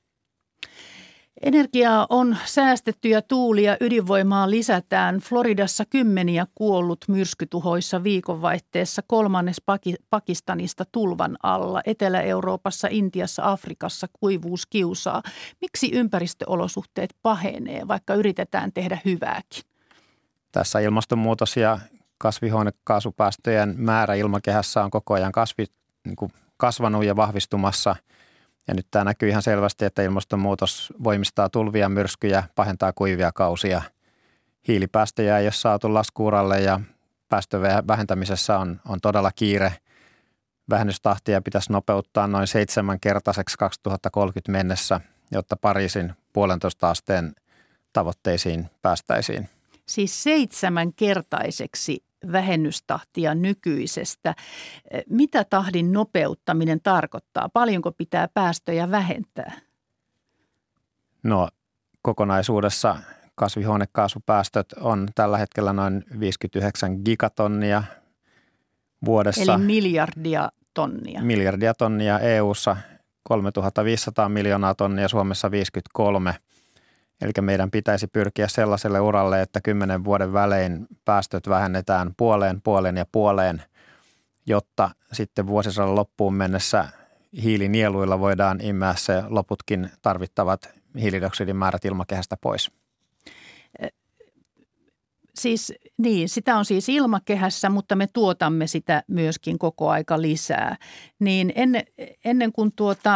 Energiaa on säästetty ja tuuli- ja ydinvoimaa lisätään. Floridassa 10 kuollut myrskytuhoissa viikonvaihteessa, 3. Pakistanista tulvan alla. Etelä-Euroopassa, Intiassa, Afrikassa kuivuus kiusaa. Miksi ympäristöolosuhteet pahenee, vaikka yritetään tehdä hyvääkin? Tässä ilmastonmuutos ja kasvihuonekaasupäästöjen määrä ilmakehässä on koko ajan kasvanut ja vahvistumassa. Ja nyt tämä näkyy ihan selvästi, että ilmastonmuutos voimistaa tulvia, myrskyjä, pahentaa kuivia kausia. Hiilipäästöjä ei ole saatu lasku-uralle ja päästöjen vähentämisessä on todella kiire. Vähennystahtia pitäisi nopeuttaa noin 7-kertaiseksi 2030 mennessä, jotta Pariisin 1,5 asteen tavoitteisiin päästäisiin. Siis 7-kertaiseksi vähennystahtia nykyisestä. Mitä tahdin nopeuttaminen tarkoittaa? Paljonko pitää päästöjä vähentää? No kokonaisuudessa kasvihuonekaasupäästöt on tällä hetkellä noin 59 gigatonnia vuodessa. Eli miljardia tonnia. Miljardia tonnia EU:ssa, 3500 miljoonaa tonnia, Suomessa 53. Eli meidän pitäisi pyrkiä sellaiselle uralle, että 10 vuoden välein päästöt vähennetään puoleen, jotta sitten vuosisadan loppuun mennessä hiilinieluilla voidaan imää se loputkin tarvittavat hiilidioksidin määrät ilmakehästä pois. Siis niin, sitä on siis ilmakehässä, mutta me tuotamme sitä myöskin koko aika lisää. Niin ennen kuin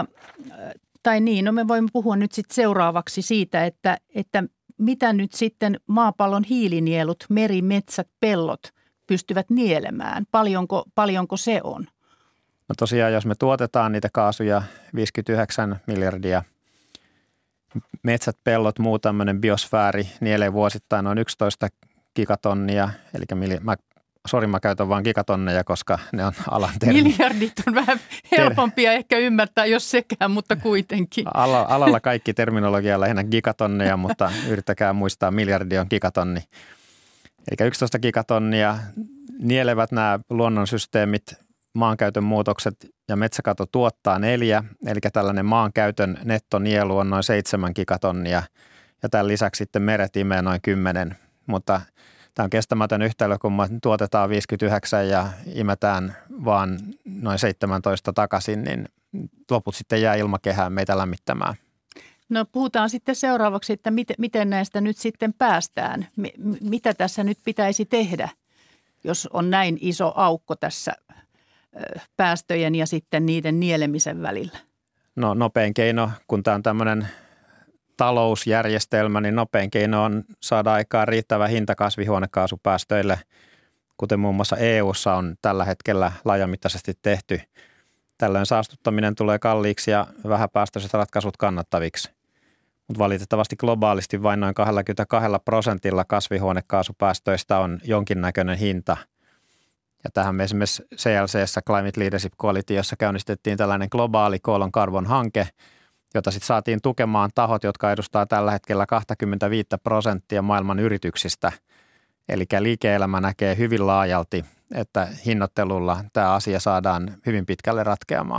me voimme puhua nyt sitten seuraavaksi siitä, että mitä nyt sitten maapallon hiilinielut, meri, metsät, pellot pystyvät nielemään. Paljonko se on? No tosiaan, jos me tuotetaan niitä kaasuja 59 miljardia, metsät, pellot, muu tämmöinen biosfääri nielee vuosittain noin 11 gigatonnia, eli mä käytän vain gigatonneja, koska ne on alan termi. Miljardit on vähän helpompia ehkä ymmärtää, jos sekään, mutta kuitenkin. Alalla kaikki terminologia on lähinnä gigatonneja, mutta yrittäkää muistaa, miljardi on gigatonni. Eli 11 gigatonnia nielevät nämä luonnonsysteemit, maankäytön muutokset ja metsäkato tuottaa 4, eli tällainen maankäytön nettonielu on noin 7 gigatonnia ja tämän lisäksi sitten meret imee noin 10, mutta tämä on kestämätön yhtälö, kun me tuotetaan 59 ja imetään vaan noin 17 takaisin, niin loput sitten jää ilmakehään meitä lämmittämään. No puhutaan sitten seuraavaksi, että miten näistä nyt sitten päästään. Mitä tässä nyt pitäisi tehdä, jos on näin iso aukko tässä päästöjen ja sitten niiden nielemisen välillä? No nopein keino, kun tämä on tämmöinen talousjärjestelmä, niin nopein keino on saada aikaan riittävä hinta kasvihuonekaasupäästöille, kuten muun muassa EU:ssa on tällä hetkellä laajamittaisesti tehty. Tällöin saastuttaminen tulee kalliiksi ja vähäpäästöiset ratkaisut kannattaviksi. Mutta valitettavasti globaalisti vain noin 22% kasvihuonekaasupäästöistä on jonkinnäköinen hinta. Ja tähän me esimerkiksi CLC:ssä Climate Leadership Coalitionssa käynnistettiin tällainen globaali Coal on Carbon-hanke, jota sitten saatiin tukemaan tahot, jotka edustaa tällä hetkellä 25% maailman yrityksistä. Eli liike-elämä näkee hyvin laajalti, että hinnoittelulla tämä asia saadaan hyvin pitkälle ratkeamaan.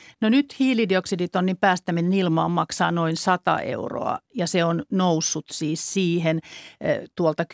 No nyt hiilidioksiditonnin päästäminen ilmaan maksaa noin 100 euroa ja se on noussut siis siihen tuolta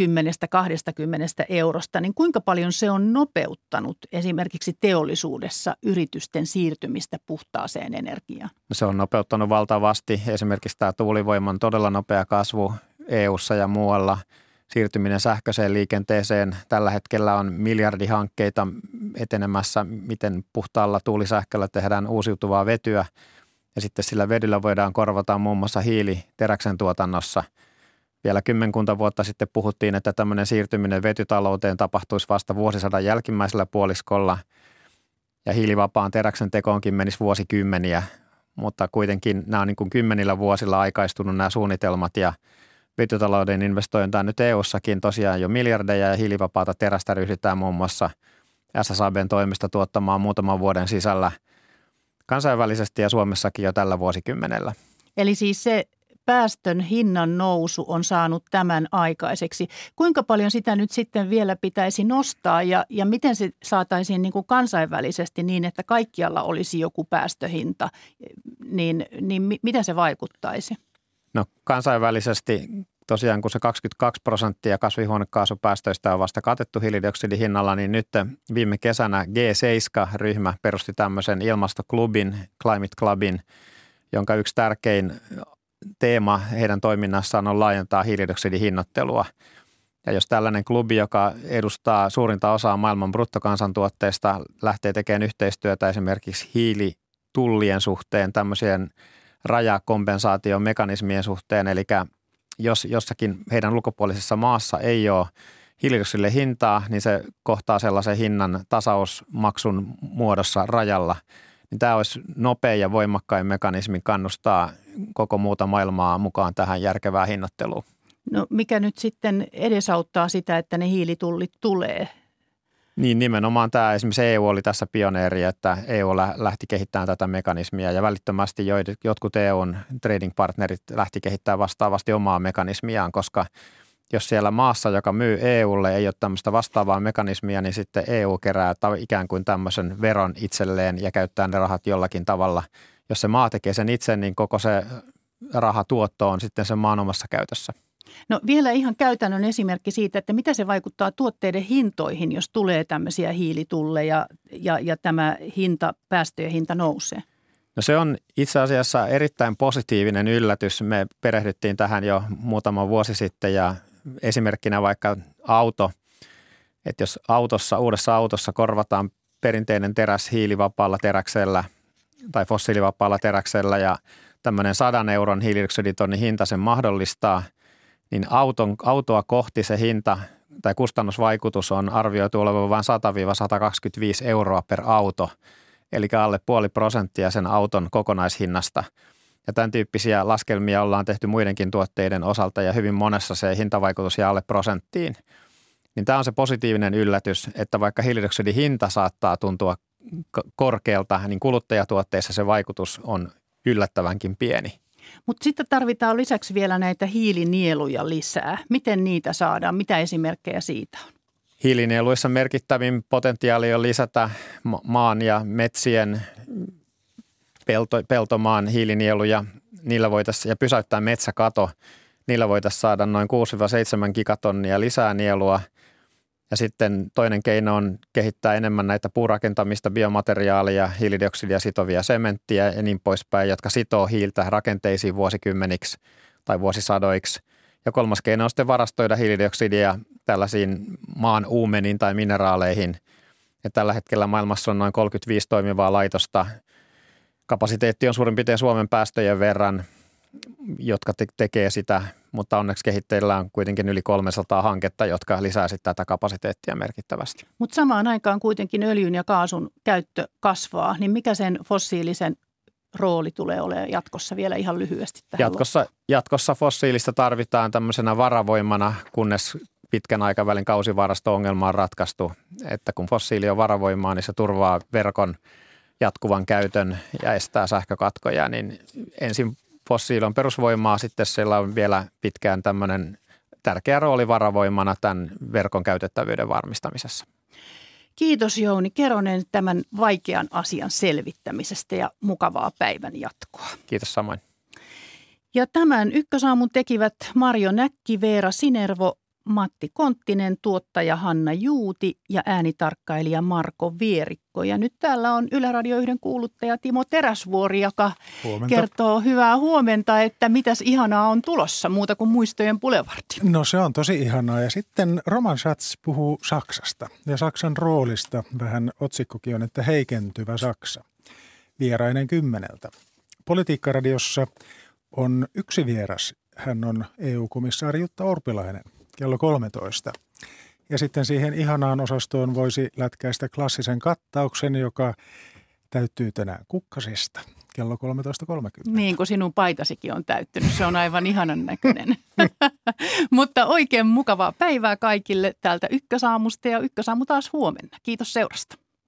10-20 eurosta. Niin kuinka paljon se on nopeuttanut esimerkiksi teollisuudessa yritysten siirtymistä puhtaaseen energiaan? Se on nopeuttanut valtavasti. Esimerkiksi tämä tuulivoiman todella nopea kasvu EU:ssa ja muualla. Siirtyminen sähköiseen liikenteeseen. Tällä hetkellä on miljardihankkeita etenemässä, miten puhtaalla tuulisähköllä tehdään uusiutuvaa vetyä. Ja sitten sillä vedyllä voidaan korvata muun muassa hiili teräksen tuotannossa. Vielä 10 vuotta sitten puhuttiin, että tämmöinen siirtyminen vetytalouteen tapahtuisi vasta vuosisadan jälkimmäisellä puoliskolla. Ja hiilivapaan teräksen tekoonkin menisi vuosikymmeniä, mutta kuitenkin nämä on niin kuin 10 vuosilla aikaistunut nämä suunnitelmat ja vetytalouden investointaa nyt EU:ssakin tosiaan jo miljardeja ja hiilivapaata terästä ryhdytään muun muassa SSAB:n toimesta tuottamaan muutaman vuoden sisällä kansainvälisesti ja Suomessakin jo tällä vuosikymmenellä. Eli siis se päästön hinnan nousu on saanut tämän aikaiseksi. Kuinka paljon sitä nyt sitten vielä pitäisi nostaa ja miten se saataisiin niin kuin kansainvälisesti niin, että kaikkialla olisi joku päästöhinta, niin mitä se vaikuttaisi? No kansainvälisesti tosiaan kun se 22% kasvihuonekaasupäästöistä on vasta katettu hiilidioksidihinnalla, niin nyt viime kesänä G7-ryhmä perusti tämmöisen ilmastoklubin, Climate Clubin, jonka yksi tärkein teema heidän toiminnassaan on laajentaa hiilidioksidihinnoittelua. Ja jos tällainen klubi, joka edustaa suurinta osaa maailman bruttokansantuotteesta, lähtee tekemään yhteistyötä esimerkiksi hiilitullien suhteen, tämmöisien rajakompensaatiomekanismien suhteen, eli jos jossakin heidän ulkopuolisessa maassa ei ole hiilidioksidille hintaa, niin se kohtaa sellaisen hinnan tasausmaksun muodossa rajalla. Niin tämä olisi nopea ja voimakkain mekanismi kannustaa koko muuta maailmaa mukaan tähän järkevään hinnoitteluun. No mikä nyt sitten edesauttaa sitä, että ne hiilitullit tulee? Niin nimenomaan tämä esimerkiksi EU oli tässä pioneeri, että EU lähti kehittämään tätä mekanismia ja välittömästi jotkut EUn trading-partnerit lähti kehittämään vastaavasti omaa mekanismiaan, koska jos siellä maassa, joka myy EUlle, ei ole tämmöistä vastaavaa mekanismia, niin sitten EU kerää ikään kuin tämmöisen veron itselleen ja käyttää ne rahat jollakin tavalla. Jos se maa tekee sen itse, niin koko se rahatuotto on sitten sen maan omassa käytössä. No vielä ihan käytännön esimerkki siitä, että mitä se vaikuttaa tuotteiden hintoihin, jos tulee tämmöisiä hiilitulleja ja tämä päästöjen hinta nousee? No se on itse asiassa erittäin positiivinen yllätys. Me perehdyttiin tähän jo muutama vuosi sitten ja esimerkkinä vaikka auto, että jos uudessa autossa korvataan perinteinen teräs hiilivapaalla teräksellä tai fossiilivapaalla teräksellä ja tämmöinen 100 euron hiilidioksiditonnin hinta sen mahdollistaa, niin autoa kohti se hinta tai kustannusvaikutus on arvioitu olevan vain 100-125 euroa per auto, eli alle 0,5% sen auton kokonaishinnasta. Ja tämän tyyppisiä laskelmia ollaan tehty muidenkin tuotteiden osalta ja hyvin monessa se hintavaikutus jää alle prosenttiin. Niin tämä on se positiivinen yllätys, että vaikka hiilidioksidin hinta saattaa tuntua korkealta, niin kuluttajatuotteissa se vaikutus on yllättävänkin pieni. Mutta sitten tarvitaan lisäksi vielä näitä hiilinieluja lisää. Miten niitä saadaan? Mitä esimerkkejä siitä on? Hiilinieluissa merkittävin potentiaali on lisätä maan ja metsien peltomaan hiilinieluja. Niillä voitaisiin, ja pysäyttää metsäkato. Niillä voitaisiin saada noin 6-7 gigatonnia lisää nielua. Ja sitten toinen keino on kehittää enemmän näitä puurakentamista, biomateriaalia, hiilidioksidia sitovia sementtiä ja niin poispäin, jotka sitoo hiiltä rakenteisiin vuosikymmeniksi tai vuosisadoiksi. Ja kolmas keino on sitten varastoida hiilidioksidia tällaisiin maan uumeniin tai mineraaleihin. Ja tällä hetkellä maailmassa on noin 35 toimivaa laitosta. Kapasiteetti on suurin piirtein Suomen päästöjen verran, jotka tekee sitä, mutta onneksi kehitteillä on kuitenkin yli 300 hanketta, jotka lisää sitten tätä kapasiteettia merkittävästi. Mutta samaan aikaan kuitenkin öljyn ja kaasun käyttö kasvaa, niin mikä sen fossiilisen rooli tulee olemaan jatkossa vielä ihan lyhyesti tähän Jatkossa fossiilista tarvitaan tämmöisenä varavoimana, kunnes pitkän aikavälin kausivarasto-ongelma on ratkaistu, että kun fossiili on varavoimaa, niin se turvaa verkon jatkuvan käytön ja estää sähkökatkoja, niin ensin fossiili on perusvoimaa, sitten siellä on vielä pitkään tämmöinen tärkeä rooli varavoimana tämän verkon käytettävyyden varmistamisessa. Kiitos Jouni Keronen tämän vaikean asian selvittämisestä ja mukavaa päivän jatkoa. Kiitos samoin. Ja tämän Ykkösaamun tekivät Marjo Näkki, Veera Sinervo, Matti Konttinen, tuottaja Hanna Juuti ja äänitarkkailija Marko Vierikko. Ja nyt täällä on Yle Radio 1 kuuluttaja Timo Teräsvuori, joka kertoo hyvää huomenta, että mitäs ihanaa on tulossa muuta kuin Muistojen Boulevard. No se on tosi ihanaa. Ja sitten Roman Schatz puhuu Saksasta ja Saksan roolista. Vähän otsikkokin on, että heikentyvä Saksa. Vierainen 10. Politiikkaradiossa on yksi vieras. Hän on EU-komissaari Jutta Urpilainen. Kello 13. Ja sitten siihen ihanaan osastoon voisi lätkäistä klassisen kattauksen, joka täyttyy tänään kukkasesta. Kello 13.30. Niin kuin sinun paitasikin on täyttynyt. Se on aivan ihanan näköinen. Mutta oikein mukavaa päivää kaikille täältä Ykkösaamusta ja Ykkösaamu taas huomenna. Kiitos seurasta.